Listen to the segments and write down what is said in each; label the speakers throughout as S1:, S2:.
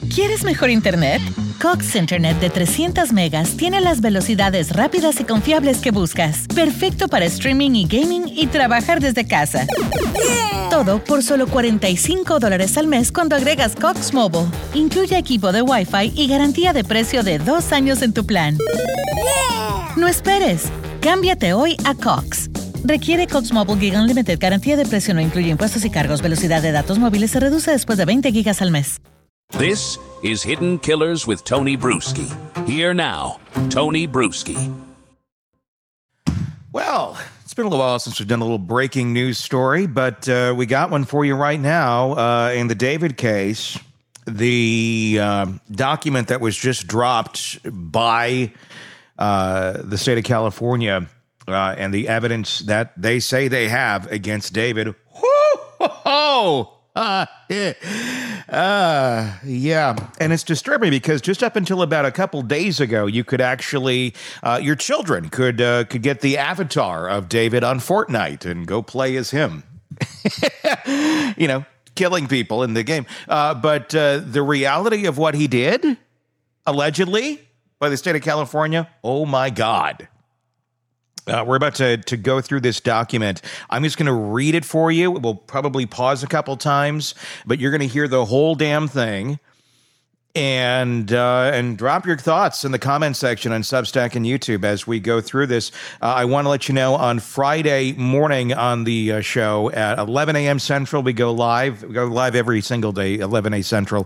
S1: ¿Quieres mejor internet? Cox Internet de 300 megas tiene las velocidades rápidas y confiables que buscas. Perfecto para streaming y gaming y trabajar desde casa. Todo por solo $45 al mes cuando agregas Cox Mobile. Incluye equipo de Wi-Fi y garantía de precio de 2 años en tu plan. No esperes. Cámbiate hoy a Cox. Requiere Cox Mobile Gig Unlimited. Garantía de precio no incluye impuestos y cargos. Velocidad de datos móviles se reduce después de 20 gigas al mes.
S2: This is Hidden Killers with Tony Bruschi. Here now, Tony Bruschi.
S3: Well, it's been a little while since we've done a little breaking news story, but we got one for you right now. In the David case, the document that was just dropped by the state of California and the evidence that they say they have against David. Yeah. And it's disturbing because just up until about a couple days ago, you could actually, your children could get the avatar of David on Fortnite and go play as him. You know, killing people in the game. But the reality of what he did, allegedly, by the state of California, oh my God. We're about to go through this document. I'm just going to read it for you. We'll probably pause a couple times, but you're going to hear the whole damn thing. And drop your thoughts in the comment section on Substack and YouTube as we go through this. I want to let you know on Friday morning on the show at 11 a.m. Central, we go live. We go live every single day, 11 a.m. Central,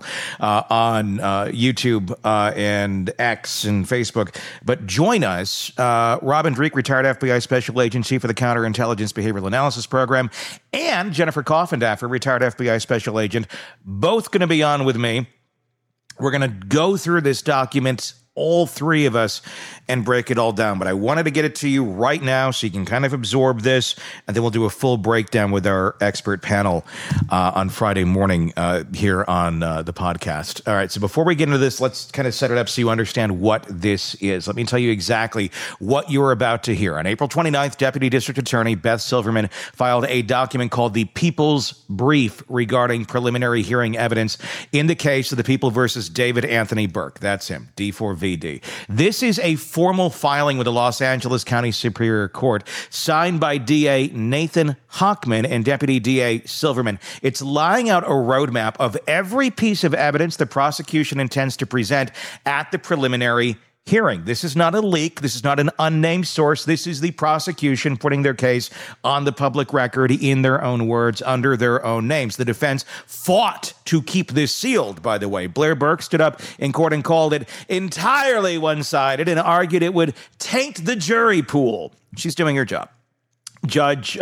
S3: on YouTube and X and Facebook. But join us, Robin Dreek, retired FBI Special Agent, Chief of the Counterintelligence Behavioral Analysis Program, and Jennifer Coffendaffer, retired FBI Special Agent, both going to be on with me. We're going to go through this document, all three of us, and break it all down. But I wanted to get it to you right now so you can kind of absorb this, and then we'll do a full breakdown with our expert panel on Friday morning here on the podcast. All right, so before we get into this, let's kind of set it up so you understand what this is. Let me tell you exactly what you're about to hear. On April 29th, Deputy District Attorney Beth Silverman filed a document called the People's Brief regarding preliminary hearing evidence in the case of the People versus David Anthony Burke. That's him, D4VD. This is a formal filing with the Los Angeles County Superior Court signed by DA Nathan Hochman and Deputy DA Silverman. It's laying out a roadmap of every piece of evidence the prosecution intends to present at the preliminary hearing. This is not a leak. This is not an unnamed source. This is the prosecution putting their case on the public record in their own words, under their own names. The defense fought to keep this sealed, by the way. Blair Burke stood up in court and called it entirely one-sided and argued it would taint the jury pool. She's doing her job. Judge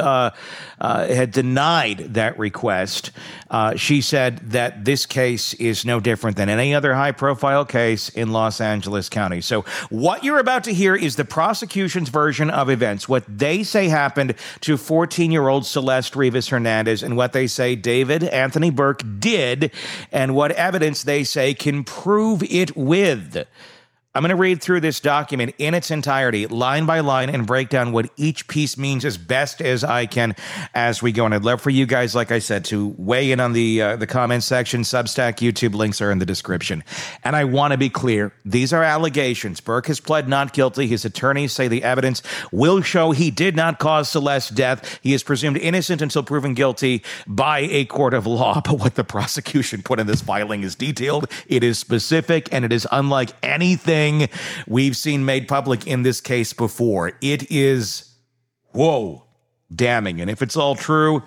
S3: had denied that request. She said that this case is no different than any other high-profile case in Los Angeles County. So what you're about to hear is the prosecution's version of events, what they say happened to 14-year-old Celeste Rivas Hernandez, and what they say David Anthony Burke did, and what evidence they say can prove it with. I'm going to read through this document in its entirety, line by line, and break down what each piece means as best as I can as we go. And I'd love for you guys, like I said, to weigh in on the comment section. Substack, YouTube links are in the description. And I want to be clear. These are allegations. Burke has pled not guilty. His attorneys say the evidence will show he did not cause Celeste's death. He is presumed innocent until proven guilty by a court of law. But what the prosecution put in this filing is detailed. It is specific, and it is unlike anything we've seen made public in this case before. It is, whoa, damning. And if it's all true,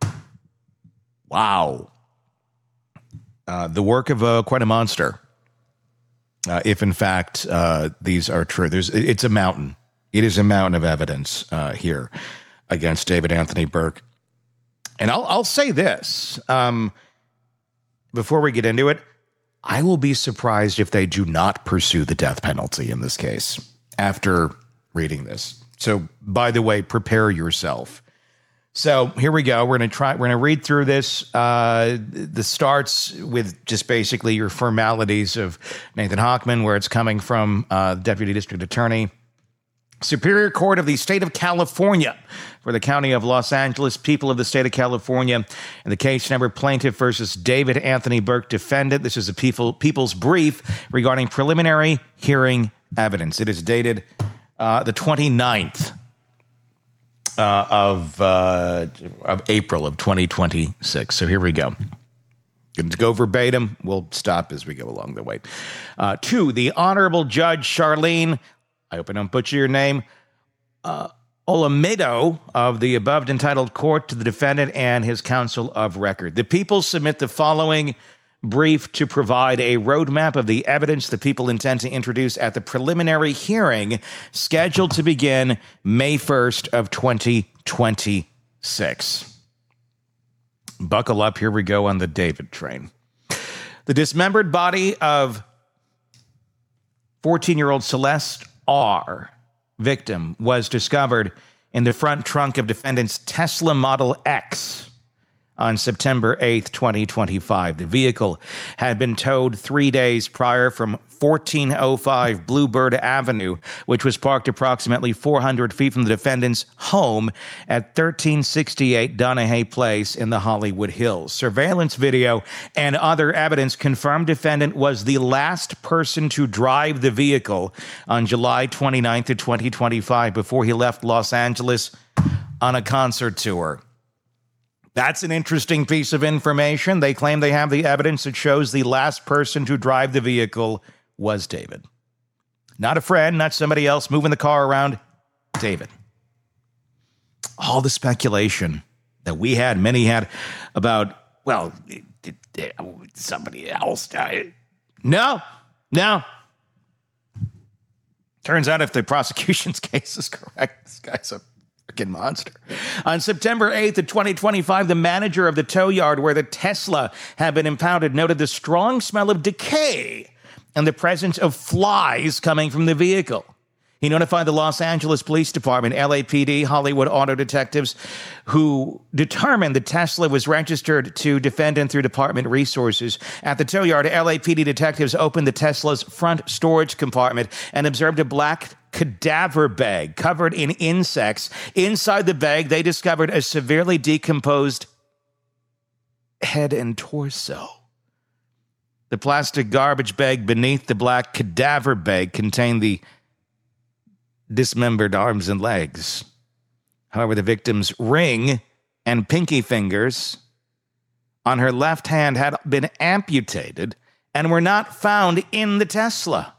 S3: wow. The work of quite a monster. If in fact these are true. It's a mountain. It is a mountain of evidence here against David Anthony Burke. And I'll say this before we get into it. I will be surprised if they do not pursue the death penalty in this case after reading this. So, by the way, prepare yourself. So here we go. We're going to read through this. This starts with just basically your formalities of Nathan Hochman, where it's coming from, Deputy District Attorney. Superior Court of the State of California for the County of Los Angeles, people of the State of California, and the case number plaintiff versus David Anthony Burke, defendant. This is a people's brief regarding preliminary hearing evidence. It is dated the 29th of April of 2026. So here we go. Going to go verbatim. We'll stop as we go along the way. To the Honorable Judge Charlene, I hope I don't butcher your name, Olmedo of the above entitled court, to the defendant and his counsel of record. The people submit the following brief to provide a roadmap of the evidence the people intend to introduce at the preliminary hearing scheduled to begin May 1st of 2026. Buckle up. Here we go on the David train. The dismembered body of 14-year-old Celeste R., victim, was discovered in the front trunk of defendant's Tesla Model X on September 8th, 2025. The vehicle had been towed 3 days prior from 1405 Bluebird Avenue, which was parked approximately 400 feet from the defendant's home at 1368 Donahue Place in the Hollywood Hills. Surveillance video and other evidence confirmed defendant was the last person to drive the vehicle on July 29th of 2025 before he left Los Angeles on a concert tour. That's an interesting piece of information. They claim they have the evidence that shows the last person to drive the vehicle was David. Not a friend, not somebody else moving the car around. David. All the speculation that we had, many had, about, well, somebody else died. No. Turns out if the prosecution's case is correct, this guy's a freaking monster. On September 8th of 2025, the manager of the tow yard where the Tesla had been impounded noted the strong smell of decay and the presence of flies coming from the vehicle. He notified the Los Angeles Police Department, LAPD, Hollywood auto detectives, who determined the Tesla was registered to defendant through department resources. At the tow yard, LAPD detectives opened the Tesla's front storage compartment and observed a black cadaver bag covered in insects. Inside the bag, they discovered a severely decomposed head and torso. The plastic garbage bag beneath the black cadaver bag contained the dismembered arms and legs. However, the victim's ring and pinky fingers on her left hand had been amputated and were not found in the Tesla.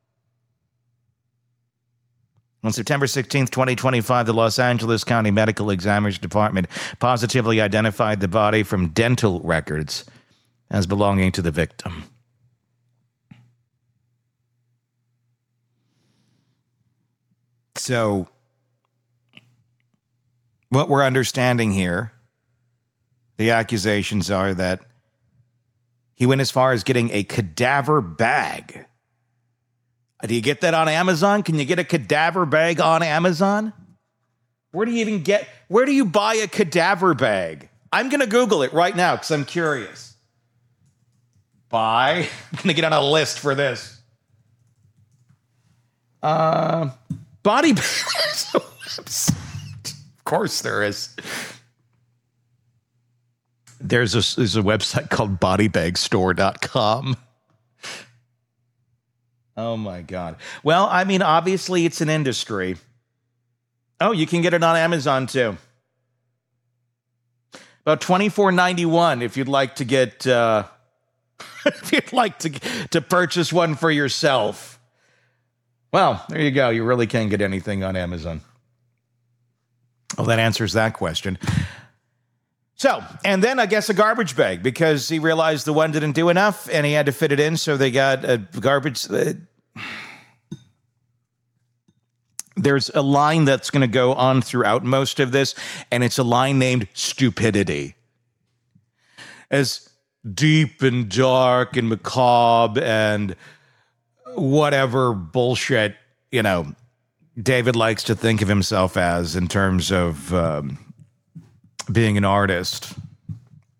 S3: On September 16th, 2025, the Los Angeles County Medical Examiner's Department positively identified the body from dental records as belonging to the victim. So, what we're understanding here, the accusations are that he went as far as getting a cadaver bag. Do you get that on Amazon? Can you get a cadaver bag on Amazon? Where do you buy a cadaver bag? I'm going to Google it right now because I'm curious. I'm going to get on a list for this. Body bags. Of course there is. There's a website called bodybagstore.com. Oh, my God. Well, I mean, obviously, it's an industry. Oh, you can get it on Amazon, too. About $24.91 if you'd like to get, if you'd like to purchase one for yourself. Well, there you go. You really can't get anything on Amazon. Well, that answers that question. So, and then I guess a garbage bag, because he realized the one didn't do enough and he had to fit it in, so they got a garbage. There's a line that's going to go on throughout most of this, and it's a line named stupidity. As deep and dark and macabre and whatever bullshit, David likes to think of himself as in terms of being an artist.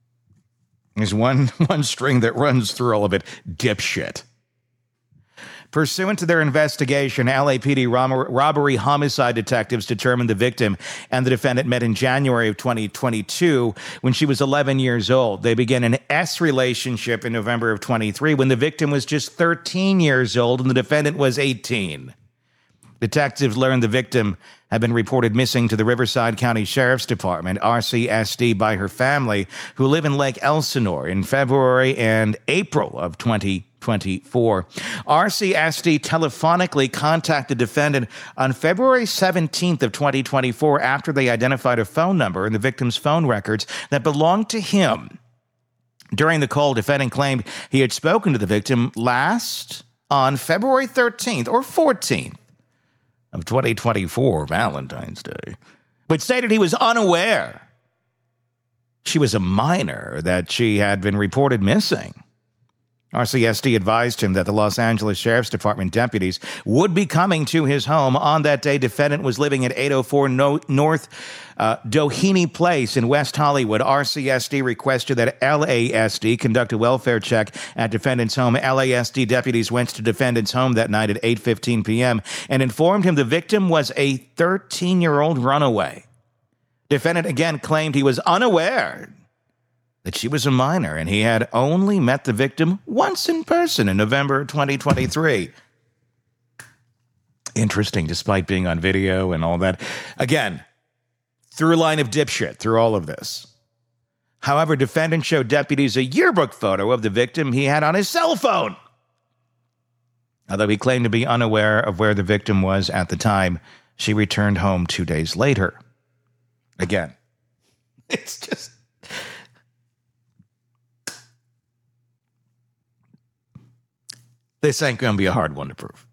S3: There's one string that runs through all of it. Dipshit. Pursuant to their investigation, LAPD robbery homicide detectives determined the victim and the defendant met in January of 2022 when she was 11 years old. They began an S relationship in November of 23 when the victim was just 13 years old and the defendant was 18. Detectives learned the victim had been reported missing to the Riverside County Sheriff's Department, RCSD, by her family, who live in Lake Elsinore, in February and April of 2024. RCSD telephonically contacted the defendant on February 17th of 2024 after they identified a phone number in the victim's phone records that belonged to him. During the call, defendant claimed he had spoken to the victim last on February 13th or 14th. Of 2024, Valentine's Day, but stated he was unaware she was a minor, that she had been reported missing. RCSD advised him that the Los Angeles Sheriff's Department deputies would be coming to his home. On that day, defendant was living at 804 North Doheny Place in West Hollywood. RCSD requested that LASD conduct a welfare check at defendant's home. LASD deputies went to defendant's home that night at 8:15 p.m. and informed him the victim was a 13-year-old runaway. Defendant again claimed he was unaware that she was a minor, and he had only met the victim once in person in November 2023. Interesting, despite being on video and all that. Again, through line of dipshit through all of this. However, defendant showed deputies a yearbook photo of the victim he had on his cell phone. Although he claimed to be unaware of where the victim was at the time, she returned home 2 days later. Again, it's just... This ain't going to be a hard one to prove.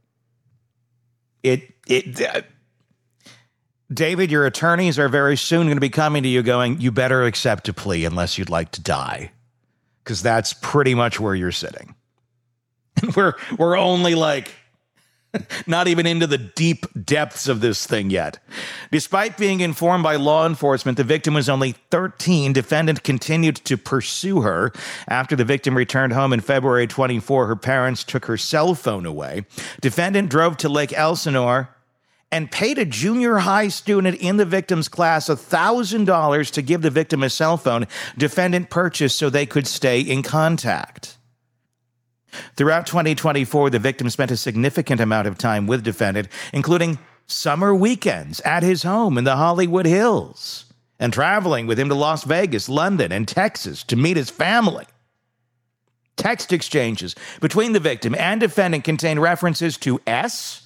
S3: David, your attorneys are very soon going to be coming to you going, you better accept a plea unless you'd like to die. Because that's pretty much where you're sitting. And we're only like not even into the deep depths of this thing yet. Despite being informed by law enforcement the victim was only 13, defendant continued to pursue her. After the victim returned home in February 24, her parents took her cell phone away. Defendant drove to Lake Elsinore and paid a junior high student in the victim's class $1,000 to give the victim a cell phone defendant purchased so they could stay in contact. Throughout 2024, the victim spent a significant amount of time with defendant, including summer weekends at his home in the Hollywood Hills, and traveling with him to Las Vegas, London, and Texas to meet his family. Text exchanges between the victim and defendant contain references to S,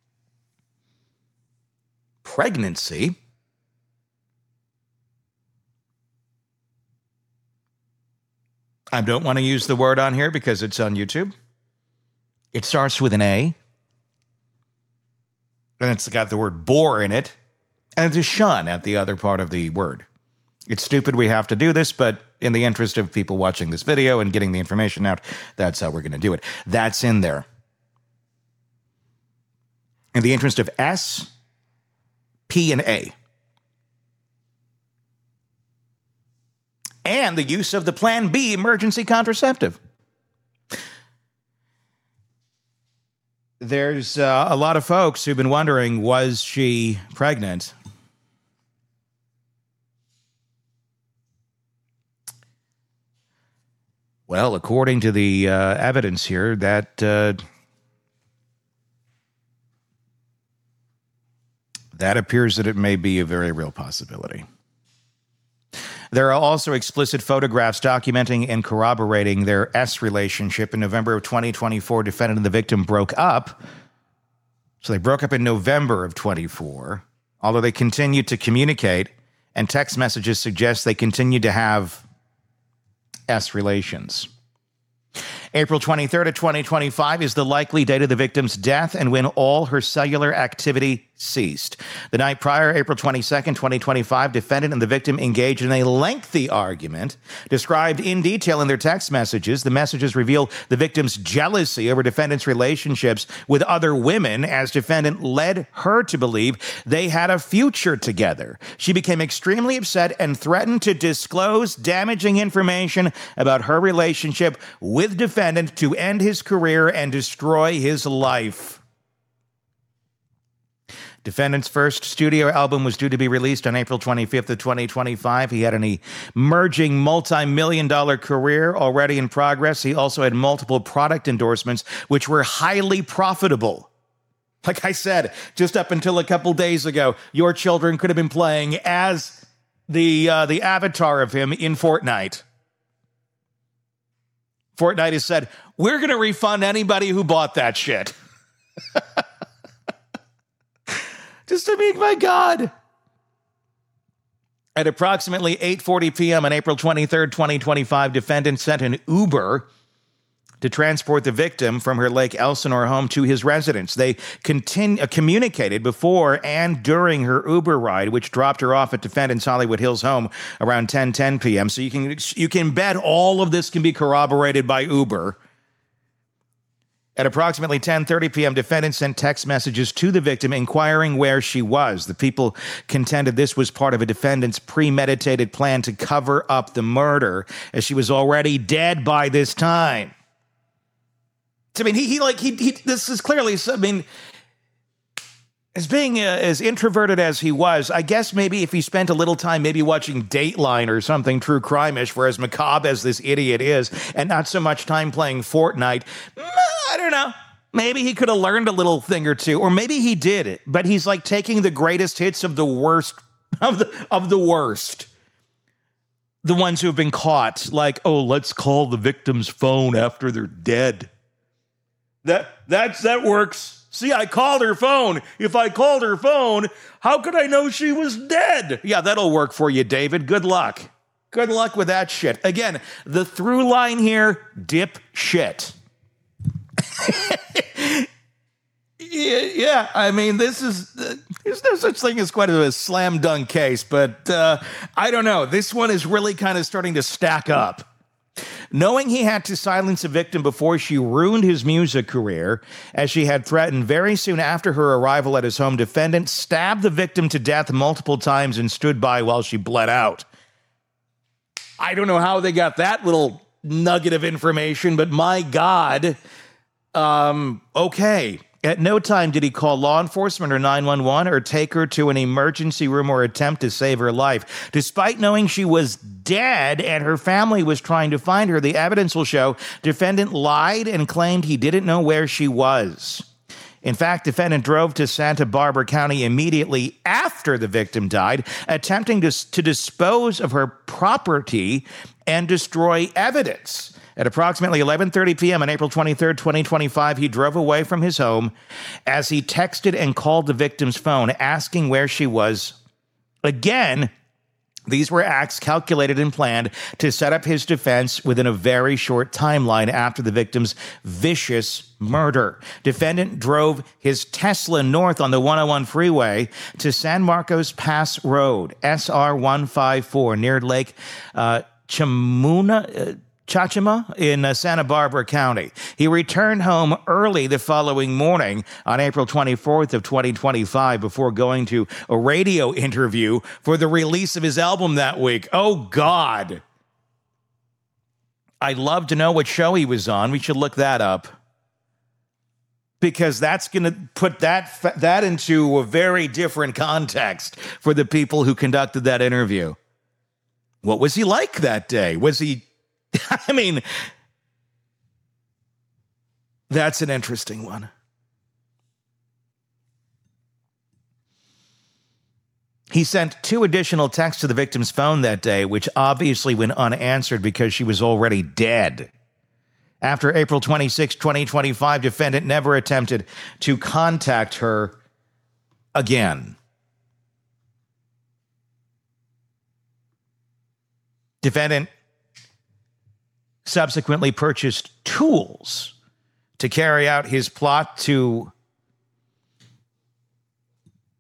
S3: pregnancy, I don't want to use the word on here because it's on YouTube. It starts with an A. And it's got the word bore in it. And it's a shun at the other part of the word. It's stupid we have to do this, but in the interest of people watching this video and getting the information out, that's how we're going to do it. That's in there. In the interest of S, P, and A. And the use of the Plan B emergency contraceptive. There's a lot of folks who've been wondering, was she pregnant? Well, according to the evidence here, that appears that it may be a very real possibility. There are also explicit photographs documenting and corroborating their S relationship. In November of 2024, defendant and the victim broke up. So they broke up in November of 24, although they continued to communicate, and text messages suggest they continued to have S relations. April 23rd of 2025 is the likely date of the victim's death and when all her cellular activity ceased. The night prior, April 22nd, 2025, defendant and the victim engaged in a lengthy argument described in detail in their text messages. The messages reveal the victim's jealousy over defendant's relationships with other women as defendant led her to believe they had a future together. She became extremely upset and threatened to disclose damaging information about her relationship with defendant to end his career and destroy his life. Defendant's first studio album was due to be released on April 25th of 2025. He had an emerging multi-million-dollar career already in progress. He also had multiple product endorsements, which were highly profitable. Like I said, just up until a couple days ago, your children could have been playing as the avatar of him in Fortnite. Fortnite has said, we're going to refund anybody who bought that shit. My God. At approximately 8:40 p.m. on April 23rd, 2025, defendant sent an Uber to transport the victim from her Lake Elsinore home to his residence. They communicated before and during her Uber ride, which dropped her off at defendant's Hollywood Hills home around 10:10 p.m. So you can bet all of this can be corroborated by Uber. At approximately 10:30 p.m., defendant sent text messages to the victim inquiring where she was. The people contended this was part of a defendant's premeditated plan to cover up the murder, as she was already dead by this time. I mean, this is clearly, as being as introverted as he was, I guess maybe if he spent a little time maybe watching Dateline or something true crime-ish, for as macabre as this idiot is, and not so much time playing Fortnite, I don't know. Maybe he could have learned a little thing or two, or maybe he did it, but he's like taking the greatest hits of the worst of the worst. The ones who have been caught, like, oh, let's call the victim's phone after they're dead. That works. See, I called her phone. If I called her phone, how could I know she was dead? Yeah, that'll work for you, David. Good luck. Good luck with that shit. Again, the through line here, dip shit. Yeah, I mean, there's no such thing as quite a slam dunk case, but I don't know. This one is really kind of starting to stack up. Knowing he had to silence a victim before she ruined his music career, as she had threatened very soon after her arrival at his home, defendant stabbed the victim to death multiple times and stood by while she bled out. I don't know how they got that little nugget of information, but my God. Okay. At no time did he call law enforcement or 911 or take her to an emergency room or attempt to save her life. Despite knowing she was dead and her family was trying to find her, the evidence will show defendant lied and claimed he didn't know where she was. In fact, defendant drove to Santa Barbara County immediately after the victim died, attempting to dispose of her property and destroy evidence. At approximately 11:30 p.m. on April 23rd, 2025, he drove away from his home as he texted and called the victim's phone, asking where she was. Again, these were acts calculated and planned to set up his defense within a very short timeline after the victim's vicious murder. Defendant drove his Tesla north on the 101 freeway to San Marcos Pass Road, SR 154, near Lake Chachima in Santa Barbara County. He returned home early the following morning on April 24th of 2025 before going to a radio interview for the release of his album that week. Oh, God. I'd love to know what show he was on. We should look that up. Because that's going to put that into a very different context for the people who conducted that interview. What was he like that day? Was he... I mean, that's an interesting one. He sent 2 additional texts to the victim's phone that day, which obviously went unanswered because she was already dead. After April 26, 2025, defendant never attempted to contact her again. Defendant subsequently purchased tools to carry out his plot to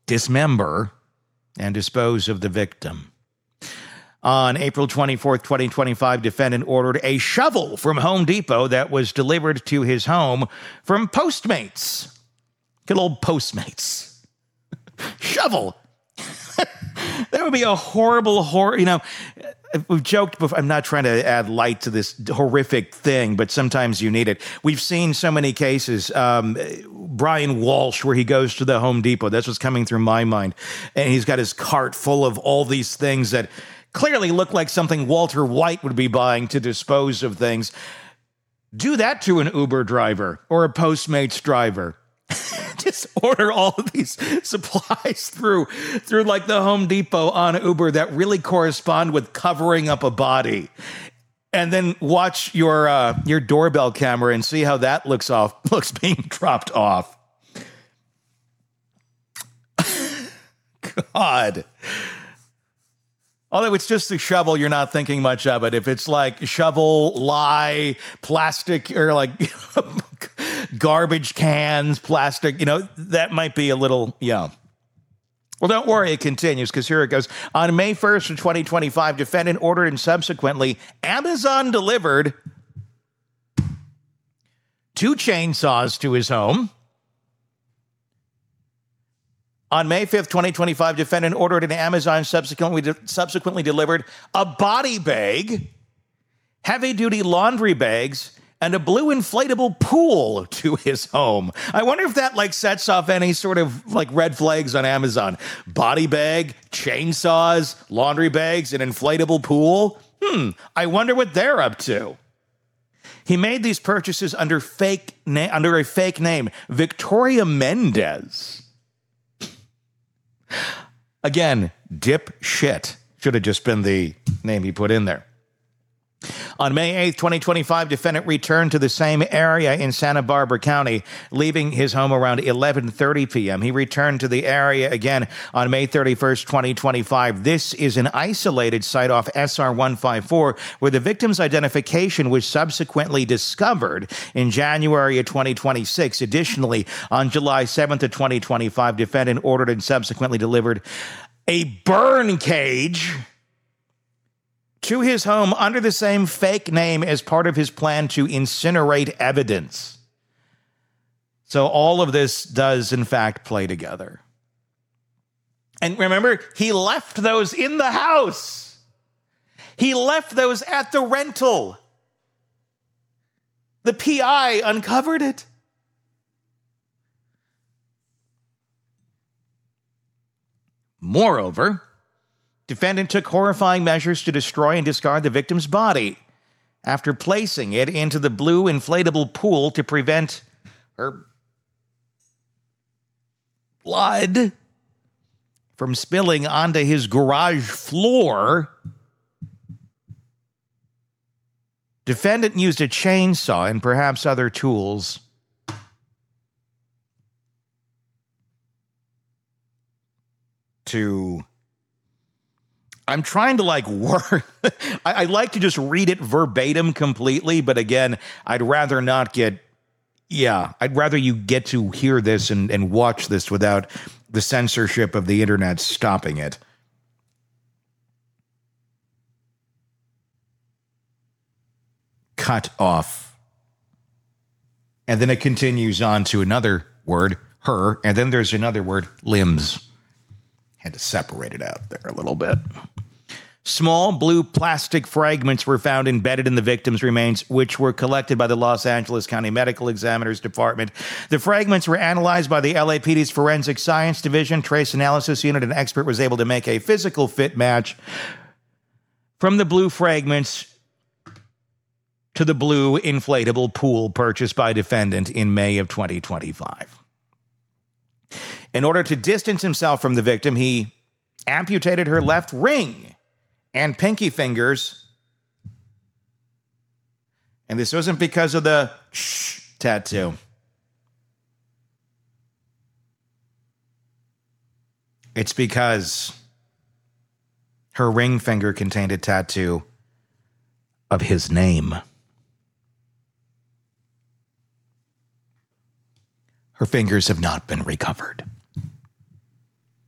S3: dismember and dispose of the victim. On April 24th, 2025, defendant ordered a shovel from Home Depot that was delivered to his home from Postmates. Good old Postmates. Shovel. That would be a horrible, we've joked before. I'm not trying to add light to this horrific thing, but sometimes you need it. We've seen so many cases. Brian Walsh, where he goes to the Home Depot. That's what's coming through my mind. And he's got his cart full of all these things that clearly look like something Walter White would be buying to dispose of things. Do that to an Uber driver or a Postmates driver. Just order all of these supplies through like the Home Depot on Uber that really correspond with covering up a body. And then watch your doorbell camera and see how that looks being dropped off. God. Although it's just a shovel, you're not thinking much of it. If it's like shovel, lye, plastic, or like garbage cans, plastic, that might be a little, Well, don't worry, it continues, because here it goes. On May 1st of 2025, defendant ordered and subsequently Amazon delivered 2 chainsaws to his home. On May 5th, 2025, defendant ordered an Amazon subsequently delivered a body bag, heavy-duty laundry bags, and a blue inflatable pool to his home. I wonder if that sets off any sort of red flags on Amazon. Body bag, chainsaws, laundry bags, an inflatable pool. I wonder what they're up to. He made these purchases under a fake name, Victoria Mendez. Again, dipshit. Should have just been the name he put in there. On May 8th, 2025, defendant returned to the same area in Santa Barbara County, leaving his home around 11:30 p.m. He returned to the area again on May 31st, 2025. This is an isolated site off SR 154 where the victim's identification was subsequently discovered in January of 2026. Additionally, on July 7th of 2025, defendant ordered and subsequently delivered a burn cage to his home under the same fake name as part of his plan to incinerate evidence. So all of this does, in fact, play together. And remember, he left those in the house. He left those at the rental. The PI uncovered it. Moreover, defendant took horrifying measures to destroy and discard the victim's body after placing it into the blue inflatable pool to prevent her blood from spilling onto his garage floor. Defendant used a chainsaw and perhaps other tools to... I'm trying to word. I like to just read it verbatim completely, but again, I'd rather not get. Yeah, I'd rather you get to hear this and watch this without the censorship of the internet stopping it. Cut off. And then it continues on to another word, her, and then there's another word, limbs. Had to separate it out there a little bit. Small blue plastic fragments were found embedded in the victim's remains, which were collected by the Los Angeles County Medical Examiner's Department. The fragments were analyzed by the LAPD's Forensic Science Division. Trace Analysis Unit, an expert, was able to make a physical fit match from the blue fragments to the blue inflatable pool purchased by defendant in May of 2025. In order to distance himself from the victim, he amputated her left ring and pinky fingers. And this wasn't because of the tattoo. It's because her ring finger contained a tattoo of his name. Her fingers have not been recovered.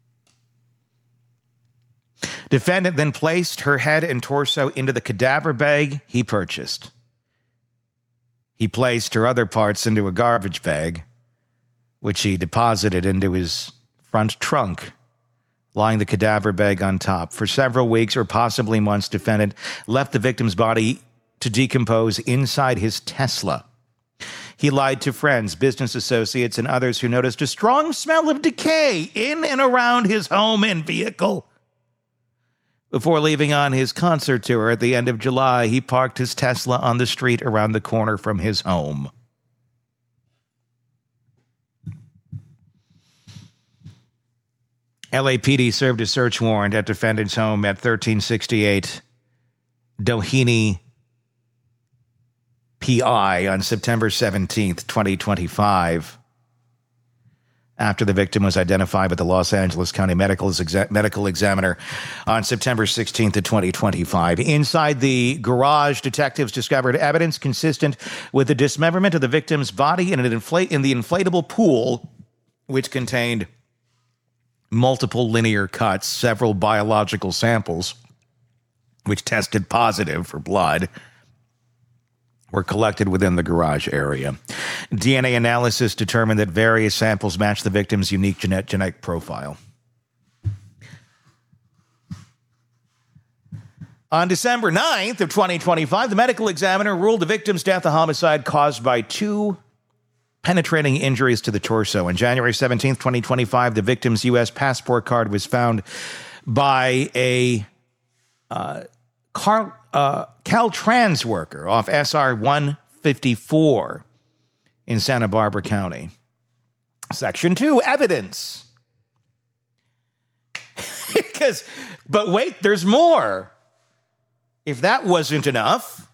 S3: Defendant then placed her head and torso into the cadaver bag he purchased. He placed her other parts into a garbage bag, which he deposited into his front trunk, lying the cadaver bag on top. For several weeks or possibly months, defendant left the victim's body to decompose inside his Tesla. He lied to friends, business associates, and others who noticed a strong smell of decay in and around his home and vehicle. Before leaving on his concert tour at the end of July, he parked his Tesla on the street around the corner from his home. LAPD served a search warrant at defendant's home at 1368 Doheny PI on September 17th, 2025. After the victim was identified by the Los Angeles County medical examiner on September 16th of 2025. Inside the garage, detectives discovered evidence consistent with the dismemberment of the victim's body in the inflatable pool, which contained multiple linear cuts, several biological samples, which tested positive for blood, were collected within the garage area. DNA analysis determined that various samples matched the victim's unique genetic profile. On December 9th of 2025, the medical examiner ruled the victim's death a homicide caused by two penetrating injuries to the torso. On January 17th, 2025, the victim's U.S. passport card was found by a Caltrans worker off SR 154 in Santa Barbara County. Section 2, evidence. But wait, there's more. If that wasn't enough,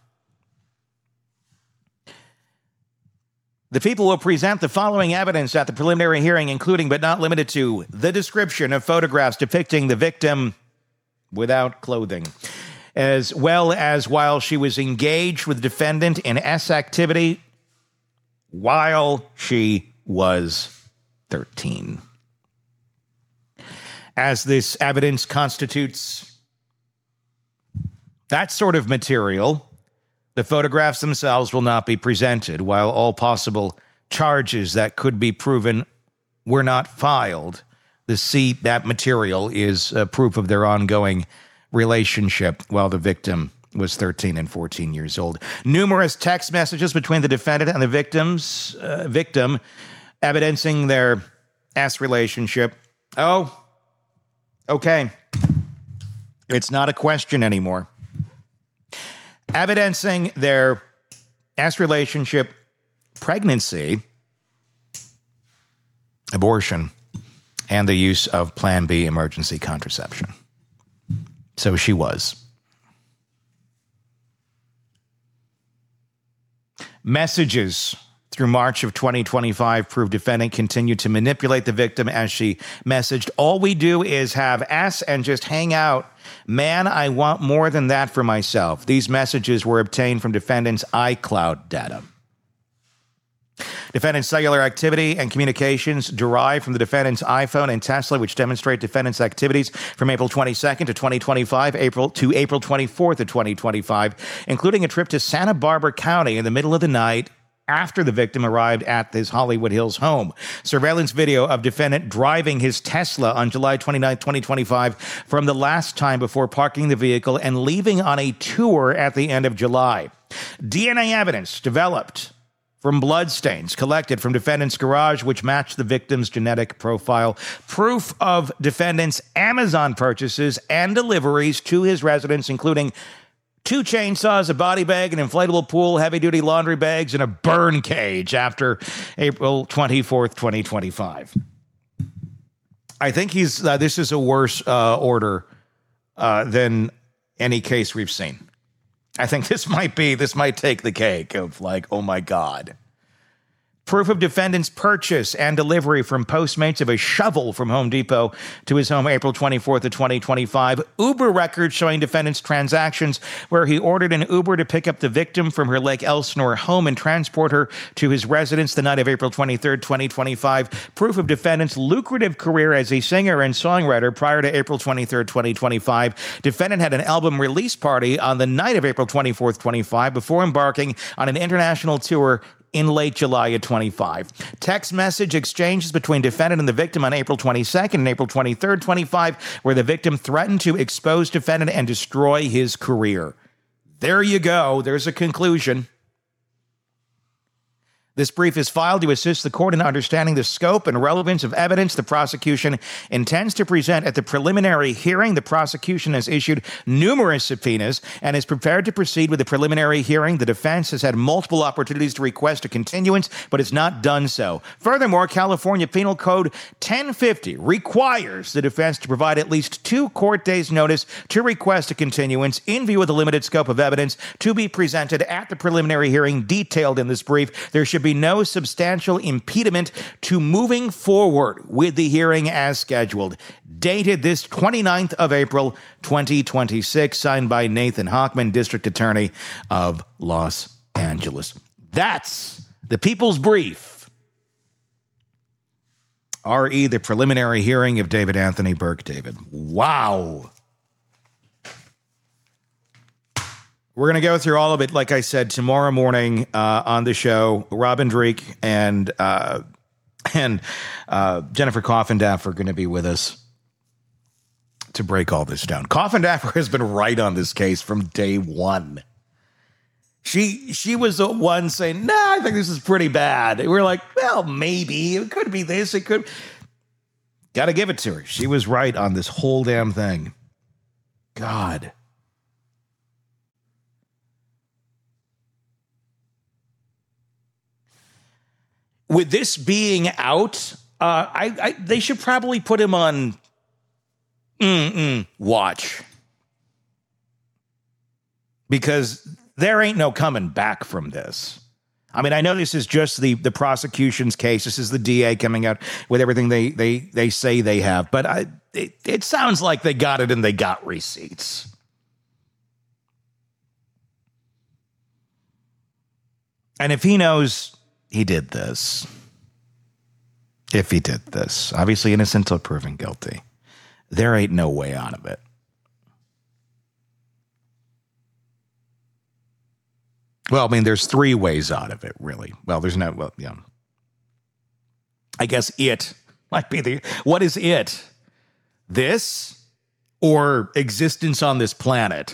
S3: the people will present the following evidence at the preliminary hearing, including but not limited to the description of photographs depicting the victim without clothing, as well as while she was engaged with the defendant in S activity while she was 13. As this evidence constitutes that sort of material, the photographs themselves will not be presented, while all possible charges that could be proven were not filed. That material is proof of their ongoing relationship while the victim was 13 and 14 years old. Numerous text messages between the defendant and the victim evidencing their S relationship. Oh, okay. It's not a question anymore. Evidencing their S relationship, pregnancy, abortion, and the use of Plan B emergency contraception. So she was. Messages through March of 2025 prove defendant continued to manipulate the victim as she messaged, "All we do is have S and just hang out. Man, I want more than that for myself." These messages were obtained from defendant's iCloud data. Defendant's cellular activity and communications derived from the defendant's iPhone and Tesla, which demonstrate defendant's activities from April 22nd to 2025, April 24th of 2025, including a trip to Santa Barbara County in the middle of the night after the victim arrived at his Hollywood Hills home. Surveillance video of defendant driving his Tesla on July 29, 2025, from the last time before parking the vehicle and leaving on a tour at the end of July. DNA evidence developed from bloodstains collected from defendant's garage, which matched the victim's genetic profile. Proof of defendant's Amazon purchases and deliveries to his residence, including 2 chainsaws, a body bag, an inflatable pool, heavy-duty laundry bags, and a burn cage after April 24th, 2025. I think this is a worse order than any case we've seen. I think this might take the cake of like, oh my God. Proof of defendant's purchase and delivery from Postmates of a shovel from Home Depot to his home April 24th of 2025. Uber records showing defendant's transactions where he ordered an Uber to pick up the victim from her Lake Elsinore home and transport her to his residence the night of April 23rd, 2025. Proof of defendant's lucrative career as a singer and songwriter prior to April 23rd, 2025. Defendant had an album release party on the night of April 24th, 25 before embarking on an international tour in late July of 25. Text message exchanges between defendant and the victim on April 22nd and April 23rd, 25, where the victim threatened to expose defendant and destroy his career. There you go. There's a conclusion. This brief is filed to assist the court in understanding the scope and relevance of evidence the prosecution intends to present at the preliminary hearing. The prosecution has issued numerous subpoenas and is prepared to proceed with the preliminary hearing. The defense has had multiple opportunities to request a continuance, but has not done so. Furthermore, California Penal Code 1050 requires the defense to provide at least 2 court days' notice to request a continuance in view of the limited scope of evidence to be presented at the preliminary hearing detailed in this brief. There should be no substantial impediment to moving forward with the hearing as scheduled. Dated this 29th of April, 2026, signed by Nathan Hochman, District Attorney of Los Angeles. That's the People's Brief. R.E., the preliminary hearing of David Anthony Burke. David, wow. We're going to go through all of it, like I said, tomorrow morning on the show. Robin Dreek and Jennifer Coffendaff are going to be with us to break all this down. Coffendaff has been right on this case from day one. She was the one saying, "Nah, I think this is pretty bad." And we're like, "Well, maybe it could be this. It could." Got to give it to her. She was right on this whole damn thing. God. With this being out, they should probably put him on watch. Because there ain't no coming back from this. I mean, I know this is just the prosecution's case. This is the DA coming out with everything they say they have. But it sounds like they got it and they got receipts. And if he knows he did this, obviously innocent until proven guilty, there ain't no way out of it. Well, I mean, there's 3 ways out of it, really. Well, there's no, well, yeah. I guess it might be what is it? This or existence on this planet?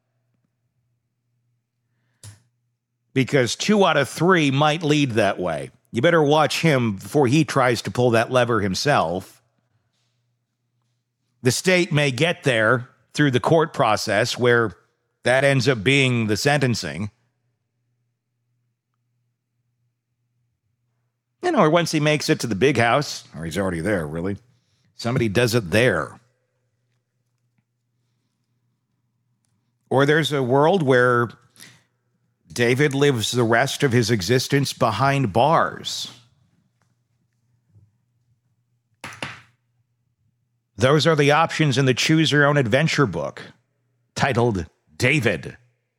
S3: Because 2 out of 3 might lead that way. You better watch him before he tries to pull that lever himself. The state may get there through the court process where that ends up being the sentencing. Or once he makes it to the big house, or he's already there, really. Somebody does it there. Or there's a world where David lives the rest of his existence behind bars. Those are the options in the Choose Your Own Adventure book, titled David.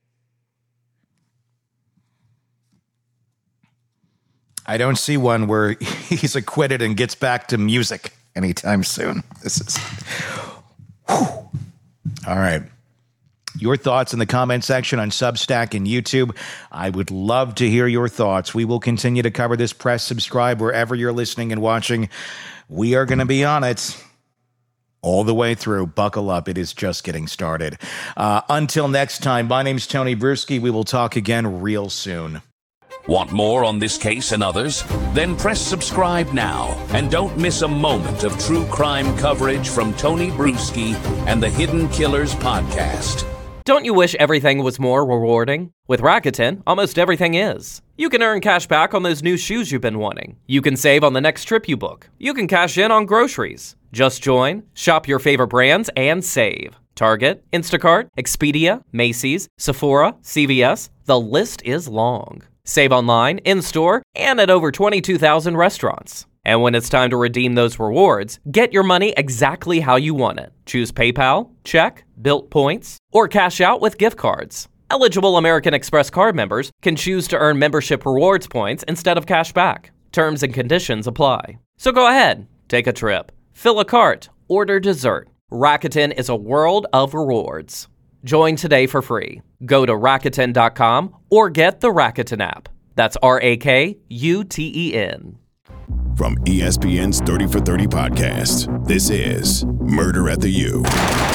S3: I don't see one where he's acquitted and gets back to music anytime soon. This is... Whew. All right. Your thoughts in the comment section on Substack and YouTube. I would love to hear your thoughts. We will continue to cover this. Press subscribe wherever you're listening and watching. We are going to be on it all the way through. Buckle up. It is just getting started. Until next time, my name's Tony Bruschi. We will talk again real soon.
S2: Want more on this case and others? Then press subscribe now and don't miss a moment of true crime coverage from Tony Bruschi and the Hidden Killers podcast.
S4: Don't you wish everything was more rewarding? With Rakuten, almost everything is. You can earn cash back on those new shoes you've been wanting. You can save on the next trip you book. You can cash in on groceries. Just join, shop your favorite brands, and save. Target, Instacart, Expedia, Macy's, Sephora, CVS, the list is long. Save online, in-store, and at over 22,000 restaurants. And when it's time to redeem those rewards, get your money exactly how you want it. Choose PayPal, check, Bilt points, or cash out with gift cards. Eligible American Express card members can choose to earn membership rewards points instead of cash back. Terms and conditions apply. So go ahead, take a trip, fill a cart, order dessert. Rakuten is a world of rewards. Join today for free. Go to Rakuten.com or get the Rakuten app. That's RAKUTEN.
S5: From ESPN's 30 for 30 podcast, this is Murder at the U.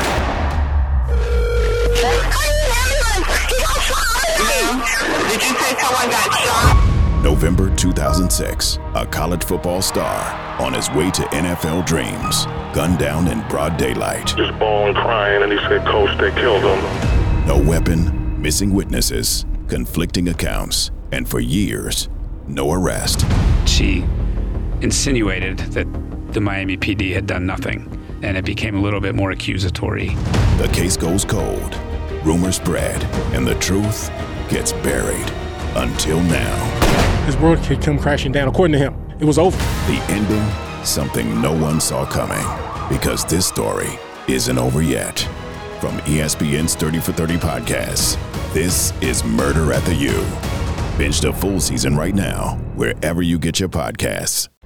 S6: Did you say someone got shot?
S5: November 2006, a college football star on his way to NFL dreams, gunned down in broad daylight.
S7: Just bawling, crying, and he said, "Coach, they killed him."
S5: No weapon, missing witnesses, conflicting accounts, and for years, no arrest.
S8: She insinuated that the Miami PD had done nothing, and it became a little bit more accusatory.
S5: The case goes cold, rumors spread, and the truth gets buried. Until now.
S9: His world could come crashing down. According to him, it was over.
S5: The ending, something no one saw coming. Because this story isn't over yet. From ESPN's 30 for 30 podcast, this is Murder at the U. Binge the full season right now, wherever you get your podcasts.